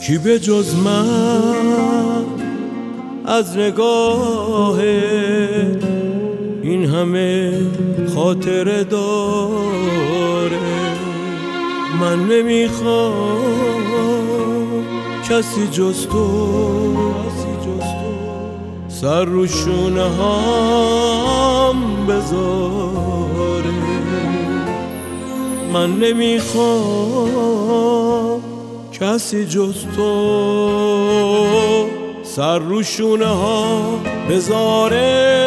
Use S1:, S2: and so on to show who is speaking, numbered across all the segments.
S1: کی به جز من از نگاه این همه خاطره داره؟ من نمیخوام کسی جز تو سر رو شونه هم بذاره. من نمیخوام کسی جز تو سر رو شونه ها بذاره.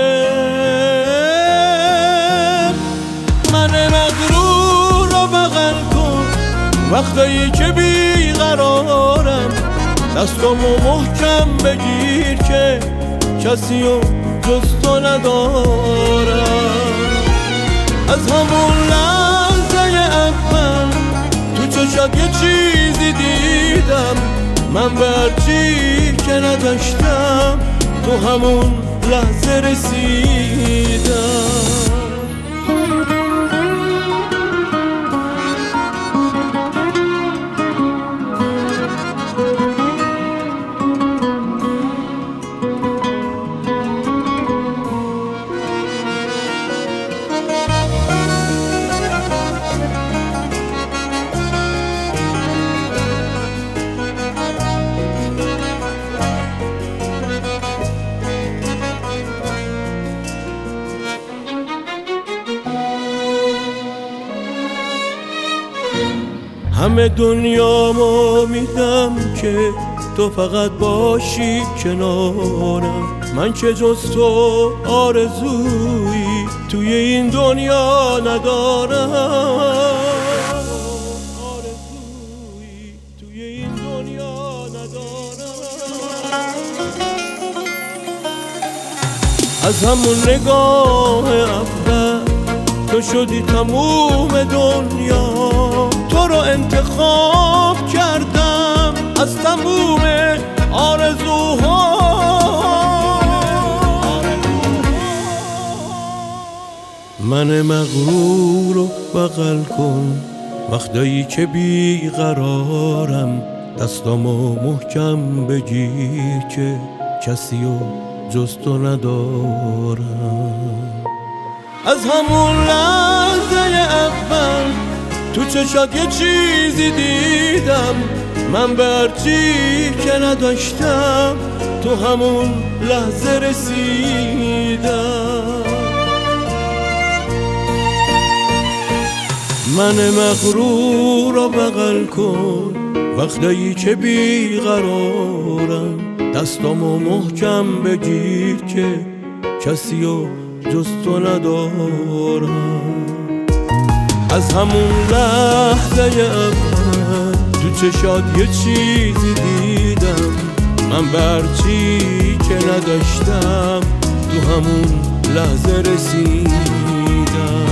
S1: من مغرور رو بغل کن وقتایی که بیقرارم، دستامو محکم بگیر که کسی رو جز تو ندارم. از همون لحظه اول تو چشات یه چیزی دیدم، من به هرچی که نداشتم تو همون لحظه رسیدم. همه دنیامو میدم که تو فقط باشی کنارم. من که جز تو آرزویی توی این دنیا ندارم. از همون نگاه اول تو شدی تموم دنیا. تو رو انتخاب کردم از تموم آرزوها. من مغرور رو بغل کن وقتایی که بیقرارم، دستامو محکم بگیر که کسی رو جز تو ندارم. از همون لحظه اول تو چشات یه چیزی دیدم، من به هرچی که نداشتم تو همون لحظه رسیدم. من مغرور رو بغل کن وقتایی که بیقرارم، دستامو محکم بگیر که کسی رو جز تو ندارم. از همون لحظه اول تو چشات یه چیزی دیدم، من به هرچی که نداشتم تو همون لحظه رسیدم.